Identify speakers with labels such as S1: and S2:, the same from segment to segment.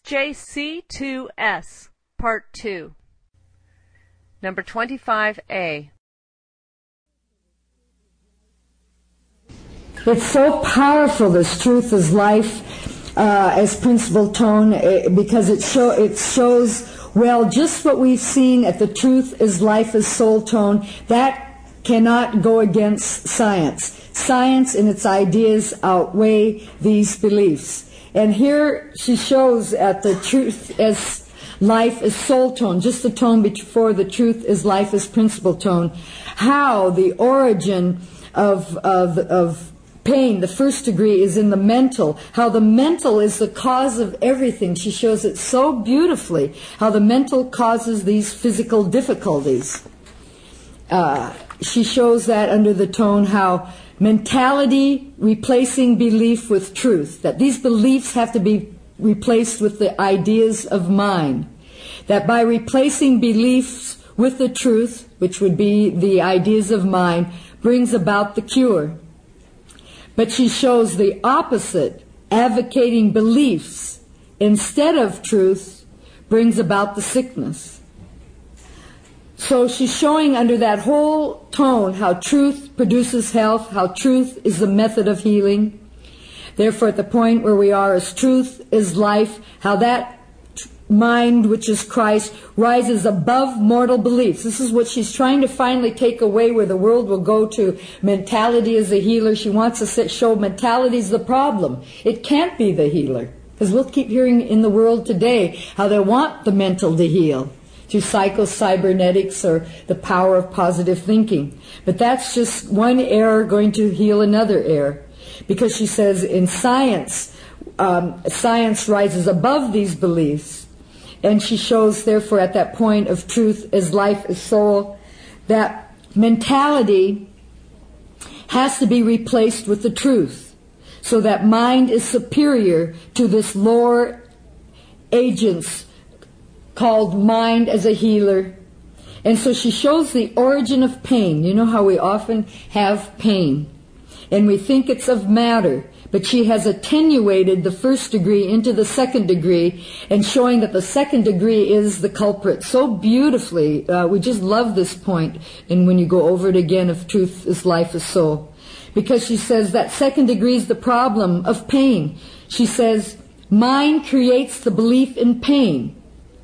S1: JC2S, Part 2. Number 25A.
S2: It's so powerful, this truth is life as principal tone, because it shows, well, just what we've seen at the truth is life as soul tone. That cannot go against science. Science and its ideas outweigh these beliefs. And here she shows at the truth as life is soul tone, just the tone before the truth is life as principal tone, how the origin of pain, the first degree, is in the mental, how the mental is the cause of everything. She shows it so beautifully, how the mental causes these physical difficulties. She shows that under the tone how mentality replacing belief with truth, that these beliefs have to be replaced with the ideas of mind, that by replacing beliefs with the truth, which would be the ideas of mind, brings about the cure. But she shows the opposite, advocating beliefs instead of truth brings about the sickness. So she's showing under that whole tone how truth produces health, how truth is the method of healing. Therefore, at the point where we are as truth is life, how that mind, which is Christ, rises above mortal beliefs. This is what she's trying to finally take away, where the world will go to mentality as a healer. She wants to show mentality is the problem. It can't be the healer. Because we'll keep hearing in the world today how they want the mental to heal through psycho-cybernetics or the power of positive thinking. But that's just one error going to heal another error. Because she says in science, science rises above these beliefs. And she shows, therefore, at that point of truth as life as soul, that mentality has to be replaced with the truth, so that mind is superior to this lower agents called mind as a healer. And so she shows the origin of pain. You know how we often have pain, and we think it's of matter. But she has attenuated the first degree into the second degree, and showing that the second degree is the culprit so beautifully. We just love this point, and when you go over it again, of truth is life is soul. Because she says that second degree is the problem of pain. She says, mind creates the belief in pain.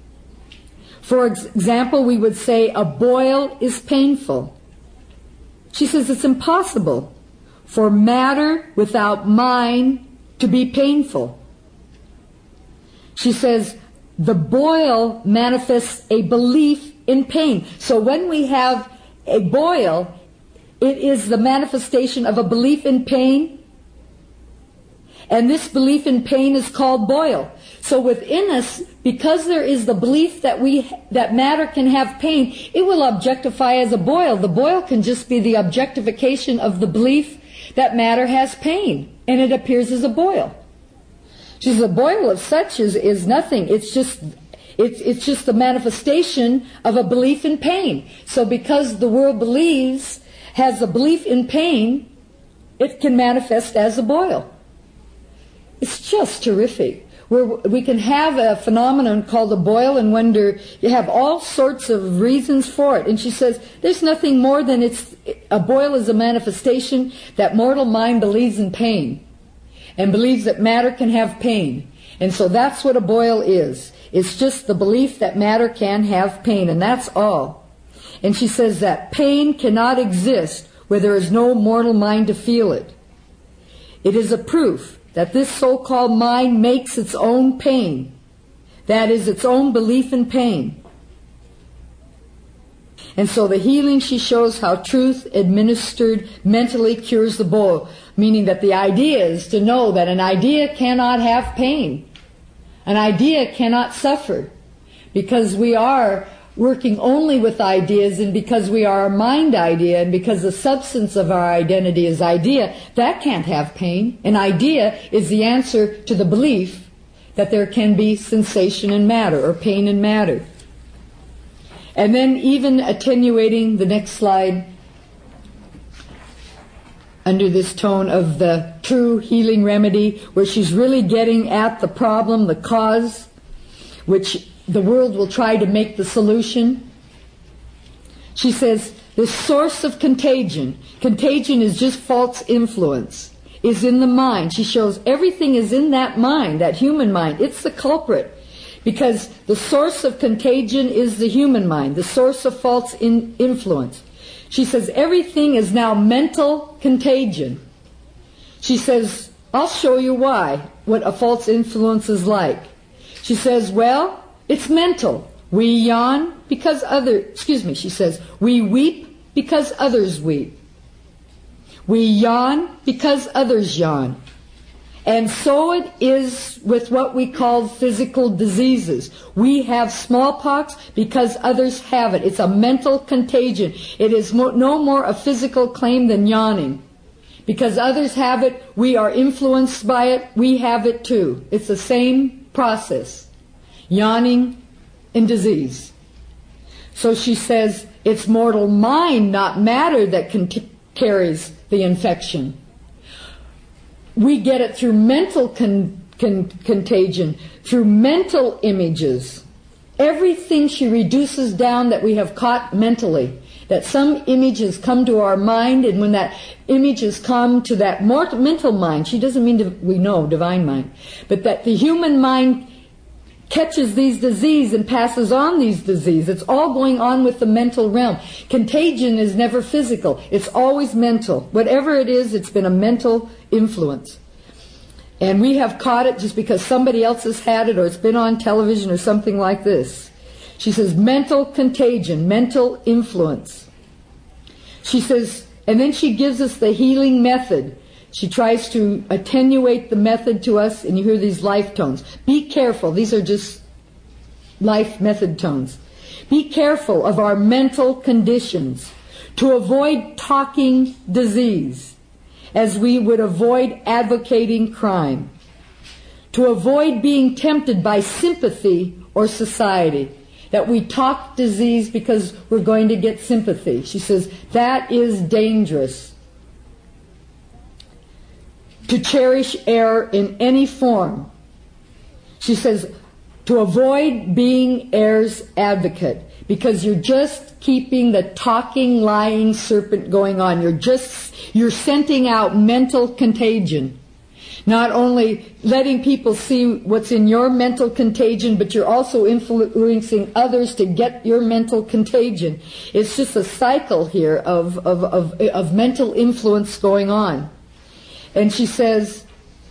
S2: For example, we would say a boil is painful. She says it's impossible for matter without mind to be painful. She says the boil manifests a belief in pain. So when we have a boil, it is the manifestation of a belief in pain, and this belief in pain is called boil. So within us, because there is the belief that matter can have pain, it will objectify as a boil. The boil can just be the objectification of the belief that matter has pain, and it appears as a boil. She says a boil of such is nothing. It's just the manifestation of a belief in pain. So because the world has a belief in pain, it can manifest as a boil. It's just terrific. We can have a phenomenon called a boil and wonder, you have all sorts of reasons for it. And she says, there's nothing more than a boil is a manifestation that mortal mind believes in pain and believes that matter can have pain. And so that's what a boil is. It's just the belief that matter can have pain, and that's all. And she says that pain cannot exist where there is no mortal mind to feel it. It is a proof that this so-called mind makes its own pain. That is, its own belief in pain. And so the healing, she shows how truth administered mentally cures the boil, meaning that the idea is to know that an idea cannot have pain. An idea cannot suffer, because we are working only with ideas, and because we are a mind idea, and because the substance of our identity is idea, that can't have pain. An idea is the answer to the belief that there can be sensation in matter, or pain in matter. And then even attenuating, the next slide, under this tone of the true healing remedy, where she's really getting at the problem, the cause. which the world will try to make the solution. She says, the source of contagion is just false influence, is in the mind. She shows everything is in that mind, that human mind. It's the culprit, because the source of contagion is the human mind, the source of false influence. She says everything is now mental contagion. She says, I'll show you why, what a false influence is like. She says, well, it's mental. We yawn because she says, we weep because others weep. We yawn because others yawn. And so it is with what we call physical diseases. We have smallpox because others have it. It's a mental contagion. It is no more a physical claim than yawning. Because others have it, we are influenced by it, we have it too. It's the same process. Yawning and disease. So she says, it's mortal mind, not matter, that carries the infection. We get it through mental contagion, through mental images. Everything she reduces down that we have caught mentally. That some images come to our mind, and when that images come to that mental mind, she doesn't mean we know divine mind, but that the human mind catches these diseases and passes on these diseases. It's all going on with the mental realm. Contagion is never physical. It's always mental. Whatever it is, it's been a mental influence. And we have caught it just because somebody else has had it, or it's been on television or something like this. She says mental contagion, mental influence. She says, and then she gives us the healing method. She tries to attenuate the method to us, and you hear these life tones. Be careful. These are just life method tones. Be careful of our mental conditions to avoid talking disease, as we would avoid advocating crime. To avoid being tempted by sympathy or society. That we talk disease because we're going to get sympathy. She says, that is dangerous. To cherish error in any form. She says, to avoid being error's advocate, because you're just keeping the talking, lying serpent going on. You're sending out mental contagion. Not only letting people see what's in your mental contagion, but you're also influencing others to get your mental contagion. It's just a cycle here of mental influence going on. And she says,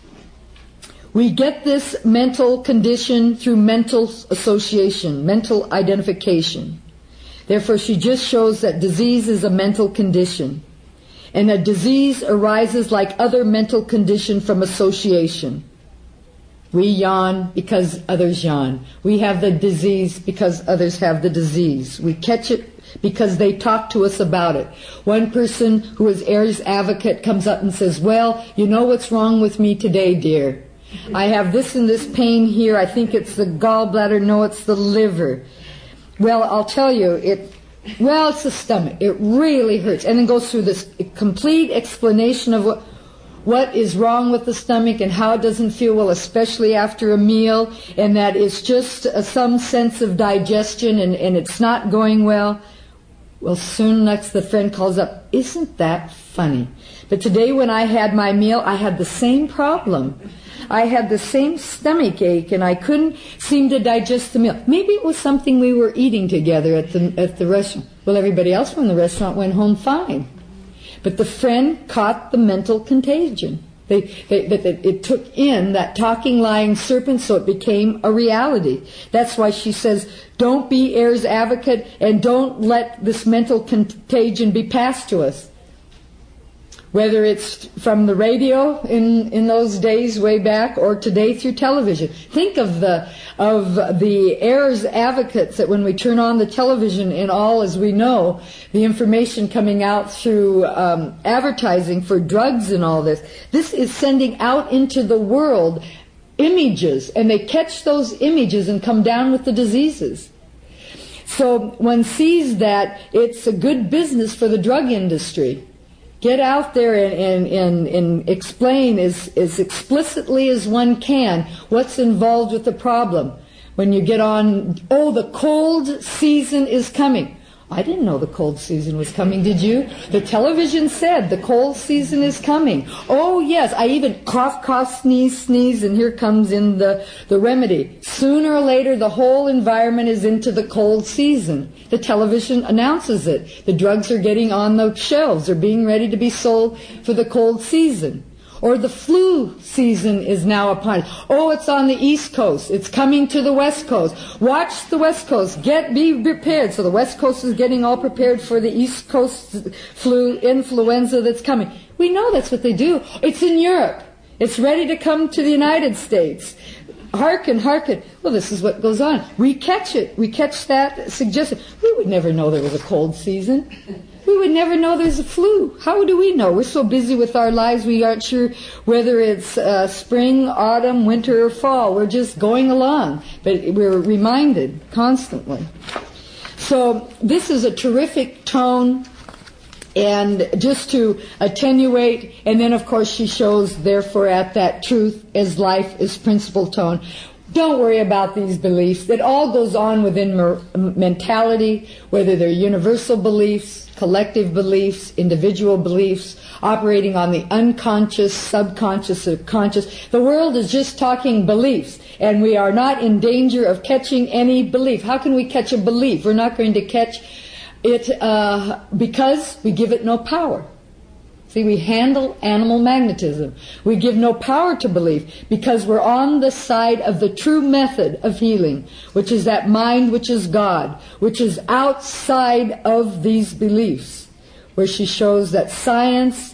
S2: we get this mental condition through mental association, mental identification. Therefore, she just shows that disease is a mental condition. And a disease arises like other mental condition from association. We yawn because others yawn. We have the disease because others have the disease. We catch it because they talk to us about it. One person who is heirs advocate comes up and says, well, you know what's wrong with me today, dear? I have this and this pain here. I think it's the gallbladder. No, it's the liver. Well, I'll tell you, it's the stomach. It really hurts. And then goes through this complete explanation of what is wrong with the stomach and how it doesn't feel well, especially after a meal, and that it's just some sense of digestion and it's not going well. Well, soon next the friend calls up, isn't that funny? But today when I had my meal, I had the same problem. I had the same stomach ache, and I couldn't seem to digest the meal. Maybe it was something we were eating together at the restaurant. Well, everybody else from the restaurant went home fine. But the friend caught the mental contagion. It took in that talking, lying serpent, so it became a reality. That's why she says, don't be heirs advocate, and don't let this mental contagion be passed to us. Whether it's from the radio in those days way back, or today through television. Think of the heirs advocates that when we turn on the television, and all, as we know, the information coming out through advertising for drugs and all this. This is sending out into the world images, and they catch those images and come down with the diseases. So one sees that it's a good business for the drug industry. Get out there and explain as explicitly as one can what's involved with the problem. when you get on, oh, the cold season is coming. I didn't know the cold season was coming, did you? The television said the cold season is coming. Oh, yes, I even cough, sneeze, and here comes in the remedy. Sooner or later, the whole environment is into the cold season. The television announces it. The drugs are getting on the shelves. They're being ready to be sold for the cold season. Or the flu season is now upon us. Oh, it's on the East Coast. It's coming to the West Coast. Watch the West Coast. Be prepared. So the West Coast is getting all prepared for the East Coast influenza that's coming. We know that's what they do. It's in Europe. It's ready to come to the United States. Hearken. Well, this is what goes on. We catch it. We catch that suggestion. We would never know there was a cold season. We would never know there's a flu. How do we know? We're so busy with our lives we aren't sure whether it's spring, autumn, winter, or fall. We're just going along. But we're reminded constantly. So this is a terrific tone. And just to attenuate, and then of course she shows, therefore, at that truth as life is principle tone. Don't worry about these beliefs. It all goes on within mentality, whether they're universal beliefs, collective beliefs, individual beliefs, operating on the unconscious, subconscious, or conscious. The world is just talking beliefs, and we are not in danger of catching any belief. How can we catch a belief? We're not going to catch it because we give it no power. See, we handle animal magnetism. We give no power to belief because we're on the side of the true method of healing, which is that mind which is God, which is outside of these beliefs, where she shows that science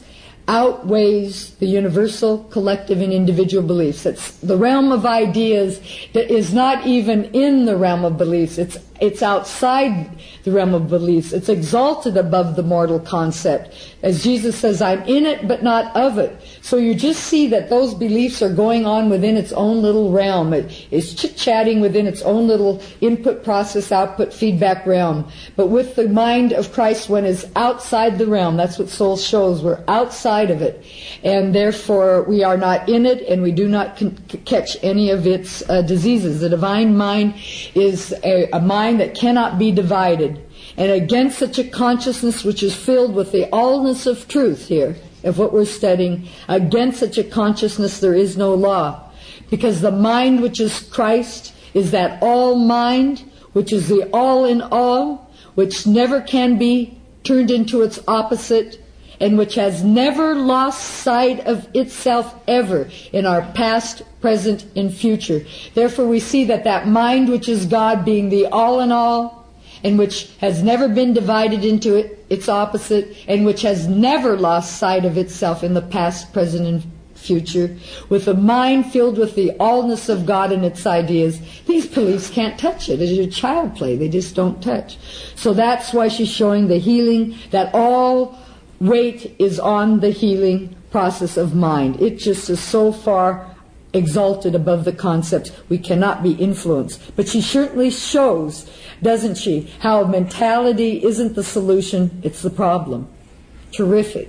S2: outweighs the universal, collective, and individual beliefs. That's the realm of ideas that is not even in the realm of beliefs. It's outside the realm of beliefs. It's exalted above the mortal concept. As Jesus says, I'm in it but not of it. So you just see that those beliefs are going on within its own little realm. It's chit-chatting within its own little input, process, output, feedback realm. But with the mind of Christ, one is outside the realm. That's what soul shows. We're outside of it. And therefore we are not in it, and we do not catch any of its diseases. The divine mind is a mind that cannot be divided. And against such a consciousness which is filled with the allness of truth here, of what we're studying, against such a consciousness there is no law. Because the mind which is Christ is that all mind, which is the all in all, which never can be turned into its opposite, and which has never lost sight of itself ever in our past, present, and future. Therefore we see that mind which is God being the all in all, and which has never been divided into its opposite, and which has never lost sight of itself in the past, present, and future, with a mind filled with the allness of God and its ideas, these beliefs can't touch it. It's a child play. They just don't touch. So that's why she's showing the healing, that all weight is on the healing process of mind. It just is so far exalted above the concepts, we cannot be influenced. But she certainly shows, doesn't she, how mentality isn't the solution, it's the problem. Terrific.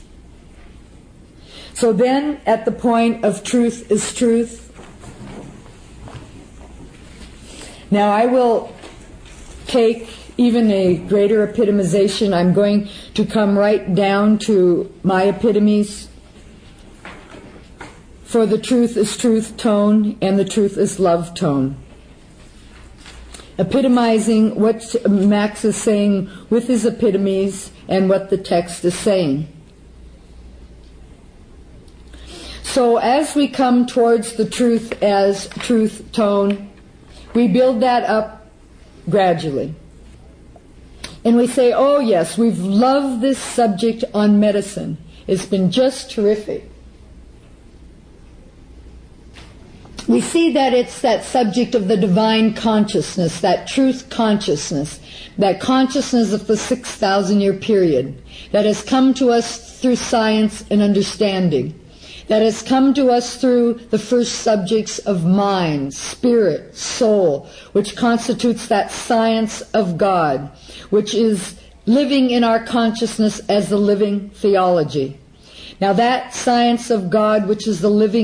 S2: So then, at the point of truth is truth. Now I will take even a greater epitomization. I'm going to come right down to my epitomes. For the truth is truth tone, and the truth is love tone. Epitomizing what Max is saying with his epitomes and what the text is saying. So as we come towards the truth as truth tone, we build that up gradually. And we say, oh yes, we've loved this subject on medicine. It's been just terrific. We see that it's that subject of the divine consciousness, that truth consciousness, that consciousness of the 6,000-year period that has come to us through science and understanding, that has come to us through the first subjects of mind, spirit, soul, which constitutes that science of God, which is living in our consciousness as the living theology. Now that science of God, which is the living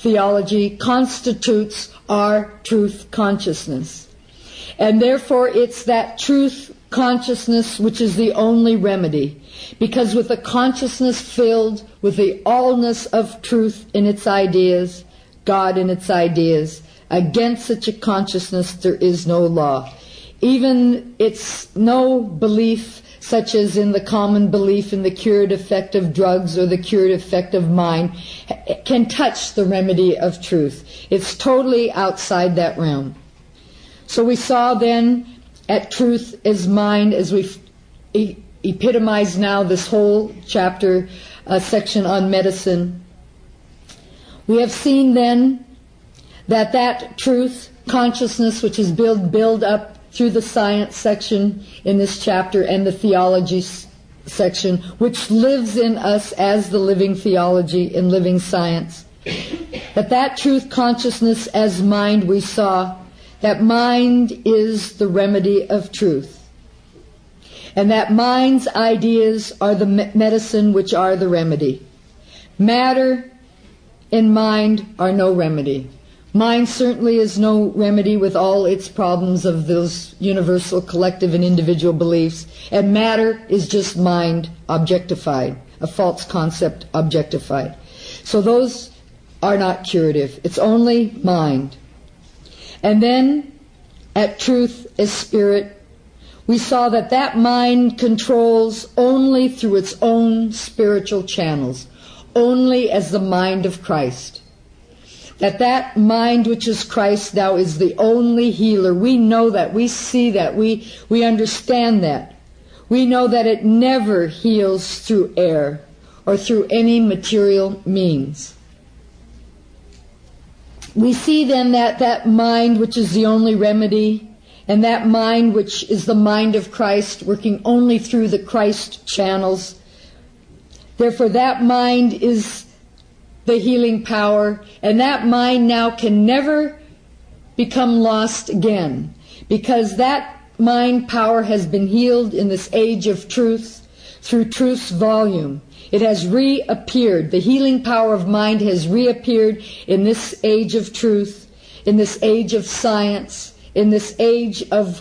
S2: theology constitutes our truth consciousness. And therefore it's that truth consciousness which is the only remedy. Because with a consciousness filled with the allness of truth in its ideas, God in its ideas, against such a consciousness there is no law. Even it's no belief such as in the common belief in the curative effect of drugs or the curative effect of mind can touch the remedy of truth. It's totally outside that realm. So we saw then at truth as mind, as we've epitomized now this whole chapter, section on medicine. We have seen then that truth consciousness which is build up through the science section in this chapter and the theology section, which lives in us as the living theology and living science. That truth consciousness as mind, we saw that mind is the remedy of truth. And that mind's ideas are the medicine which are the remedy. Matter and mind are no remedy. Mind certainly is no remedy with all its problems of those universal, collective, and individual beliefs. And matter is just mind objectified, a false concept objectified. So those are not curative. It's only mind. And then, at truth as spirit, we saw that mind controls only through its own spiritual channels, only as the mind of Christ. That mind which is Christ now is the only healer. We know that. We see that. We understand that. We know that it never heals through air or through any material means. We see then that mind which is the only remedy, and that mind which is the mind of Christ working only through the Christ channels. Therefore that mind is the healing power, and that mind now can never become lost again, because that mind power has been healed in this age of truth through truth's volume. It has reappeared. The healing power of mind has reappeared in this age of truth, in this age of science, in this age of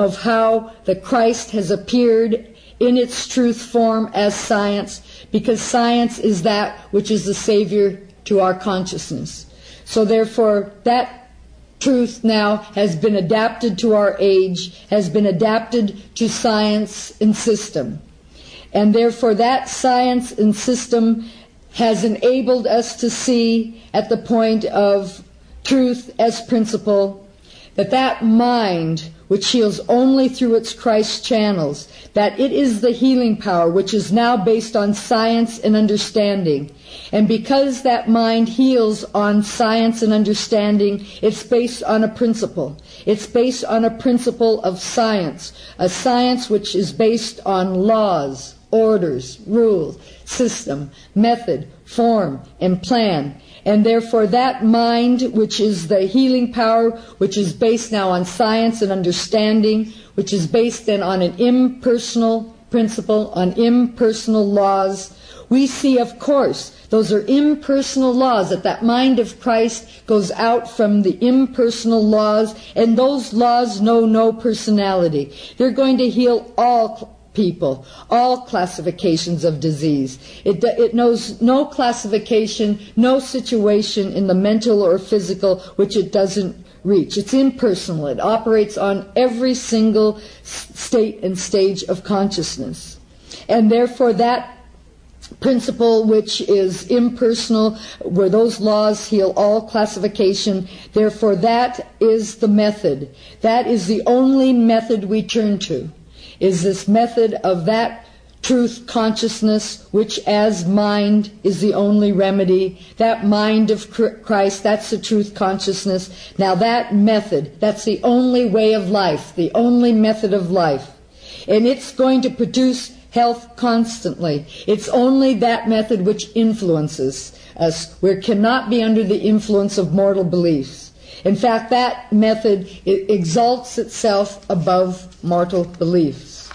S2: how the Christ has appeared in its truth form as science, because science is that which is the Savior to our consciousness. So therefore, that truth now has been adapted to our age, has been adapted to science and system. And therefore that science and system has enabled us to see at the point of truth as principle that mind which heals only through its Christ channels, that it is the healing power which is now based on science and understanding. And because that mind heals on science and understanding, it's based on a principle. It's based on a principle of science, a science which is based on laws, orders, rules, system, method, form, and plan. And therefore that mind, which is the healing power, which is based now on science and understanding, which is based then on an impersonal principle, on impersonal laws, we see, of course, those are impersonal laws, that mind of Christ goes out from the impersonal laws, and those laws know no personality. They're going to heal all people, all classifications of disease. It knows no classification, no situation in the mental or physical which it doesn't reach. It's impersonal. It operates on every single state and stage of consciousness. And therefore that principle which is impersonal, where those laws heal all classification, therefore that is the method. That is the only method we turn to, is this method of that truth consciousness, which as mind is the only remedy. That mind of Christ, that's the truth consciousness. Now that method, that's the only way of life, the only method of life. And it's going to produce health constantly. It's only that method which influences us. We cannot be under the influence of mortal beliefs. In fact, that method exalts itself above mortal beliefs.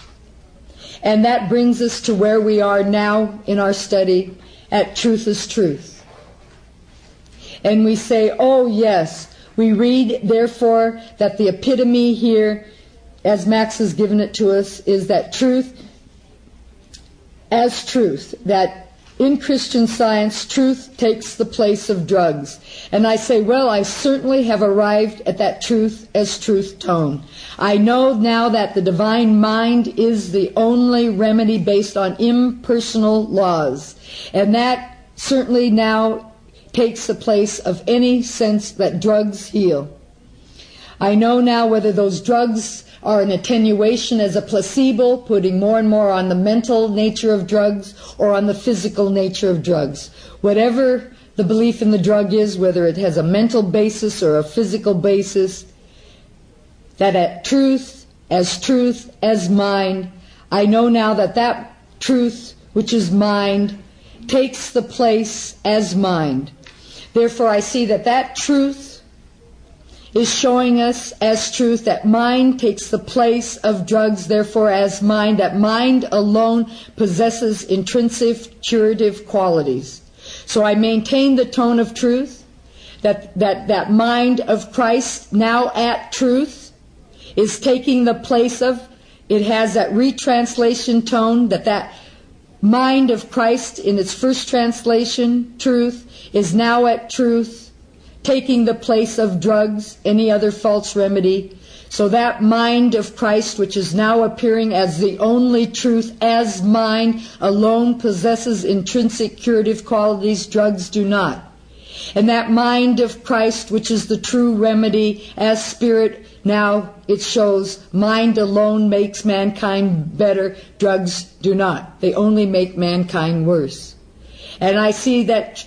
S2: And that brings us to where we are now in our study at Truth is Truth. And we say, oh yes, we read, therefore, that the epitome here, as Max has given it to us, is that truth as truth, that in Christian Science, truth takes the place of drugs. And I say, well, I certainly have arrived at that truth as truth tone. I know now that the divine mind is the only remedy based on impersonal laws. And that certainly now takes the place of any sense that drugs heal. I know now whether those drugs are an attenuation as a placebo, putting more and more on the mental nature of drugs or on the physical nature of drugs. Whatever the belief in the drug is, whether it has a mental basis or a physical basis, that at truth as mind, I know now that that truth, which is mind, takes the place as mind. Therefore, I see that that truth is showing us as truth that mind takes the place of drugs, therefore as mind, that mind alone possesses intrinsic curative qualities. So I maintain the tone of truth, that mind of Christ now at truth is taking the place of, it has that retranslation tone, that mind of Christ in its first translation, truth, is now at truth, taking the place of drugs, any other false remedy. So that mind of Christ, which is now appearing as the only truth, as mind, alone possesses intrinsic curative qualities drugs do not. And that mind of Christ, which is the true remedy, as spirit, now it shows mind alone makes mankind better, drugs do not. They only make mankind worse. And I see that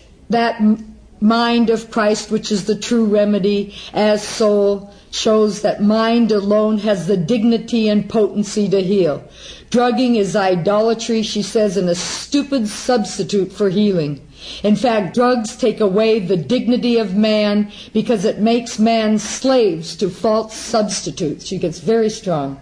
S2: mind of Christ, which is the true remedy, as soul, shows that mind alone has the dignity and potency to heal. Drugging is idolatry, she says, and a stupid substitute for healing. In fact, drugs take away the dignity of man because it makes man slaves to false substitutes. She gets very strong.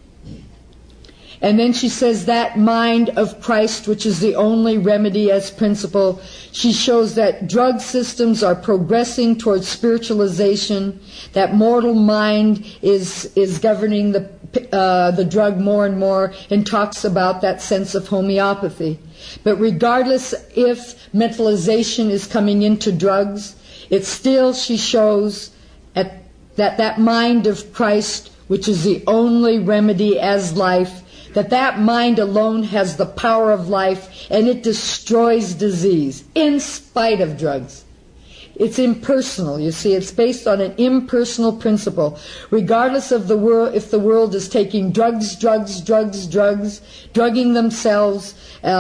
S2: And then she says that mind of Christ, which is the only remedy as principle, she shows that drug systems are progressing towards spiritualization, that mortal mind is governing the drug more and more, and talks about that sense of homeopathy. But regardless if mentalization is coming into drugs, it's still, she shows, that mind of Christ, which is the only remedy as life, that mind alone has the power of life, and it destroys disease in spite of drugs. It's impersonal, you see. It's based on an impersonal principle. Regardless of the world, if the world is taking drugs, drugging themselves,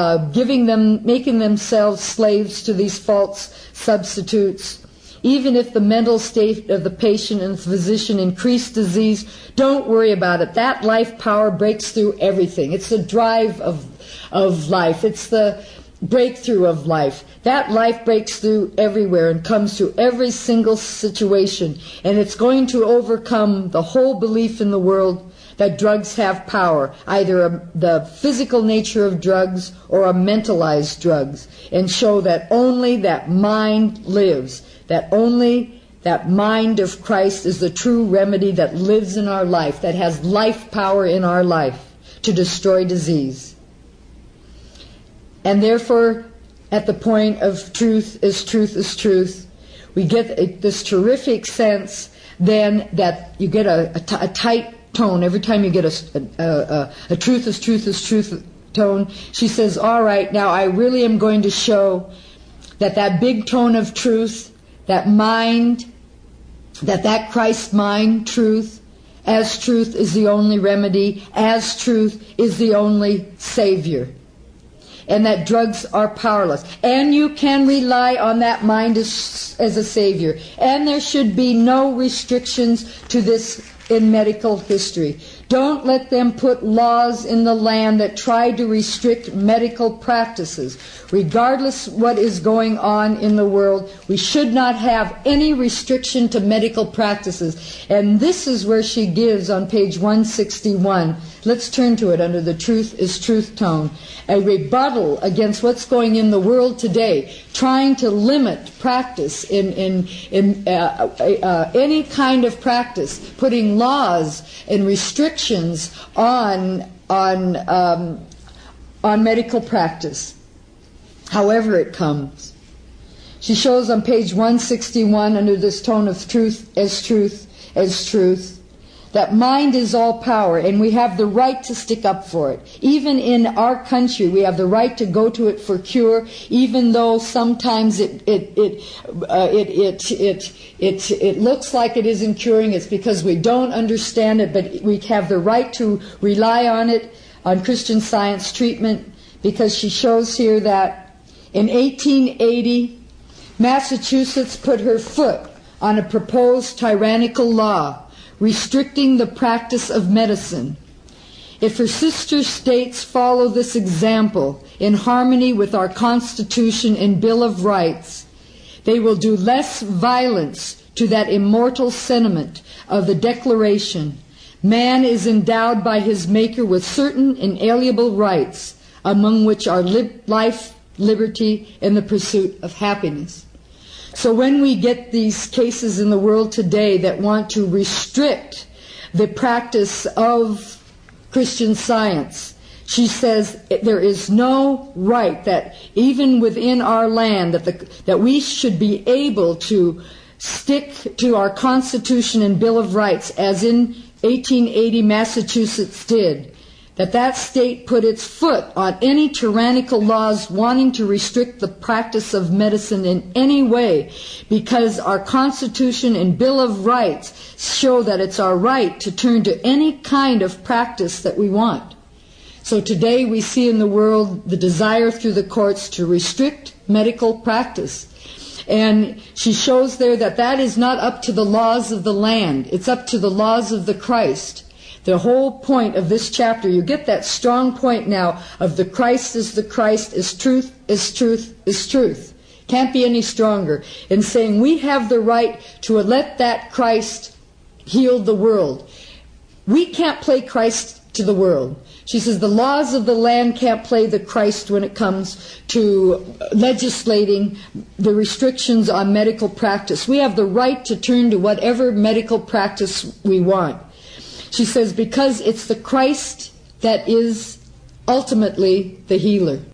S2: making themselves slaves to these false substitutes, even if the mental state of the patient and the physician increase disease, don't worry about it. That life power breaks through everything. It's the drive of life. It's the breakthrough of life. That life breaks through everywhere and comes through every single situation. And it's going to overcome the whole belief in the world that drugs have power, either the physical nature of drugs or a mentalized drugs, and show that only that mind lives, that only that mind of Christ is the true remedy that lives in our life, that has life power in our life to destroy disease. And therefore, at the point of truth is truth, we get this terrific sense then that you get a tight tone every time you get a truth is truth tone. She says, all right, now I really am going to show that big tone of truth, that mind, that Christ mind, truth, as truth is the only remedy, as truth is the only savior, and that drugs are powerless. And you can rely on that mind as a savior. And there should be no restrictions to this in medical history. Don't let them put laws in the land that try to restrict medical practices. Regardless what is going on in the world, we should not have any restriction to medical practices. And this is where she gives on page 161. Let's turn to it under the Truth is Truth tone. A rebuttal against what's going in the world today, trying to limit practice in any kind of practice, putting laws and restrictions on medical practice, however it comes. She shows on page 161 under this tone of truth as truth, that mind is all power, and we have the right to stick up for it. Even in our country, we have the right to go to it for cure, even though sometimes it looks like it isn't curing. It's because we don't understand it, but we have the right to rely on it, on Christian Science treatment, because she shows here that in 1880, Massachusetts put her foot on a proposed tyrannical law restricting the practice of medicine. If her sister states follow this example in harmony with our Constitution and Bill of Rights, they will do less violence to that immortal sentiment of the Declaration. Man is endowed by his Maker with certain inalienable rights, among which are life, liberty, and the pursuit of happiness. So when we get these cases in the world today that want to restrict the practice of Christian Science, she says there is no right that even within our land that we should be able to stick to our Constitution and Bill of Rights as in 1880 Massachusetts did. That state put its foot on any tyrannical laws wanting to restrict the practice of medicine in any way, because our Constitution and Bill of Rights show that it's our right to turn to any kind of practice that we want. So today we see in the world the desire through the courts to restrict medical practice. And she shows there that is not up to the laws of the land. It's up to the laws of the Christ. The whole point of this chapter, you get that strong point now of the Christ, is truth, is truth, is truth. Can't be any stronger in saying we have the right to let that Christ heal the world. We can't play Christ to the world. She says the laws of the land can't play the Christ when it comes to legislating the restrictions on medical practice. We have the right to turn to whatever medical practice we want. She says because it's the Christ that is ultimately the healer.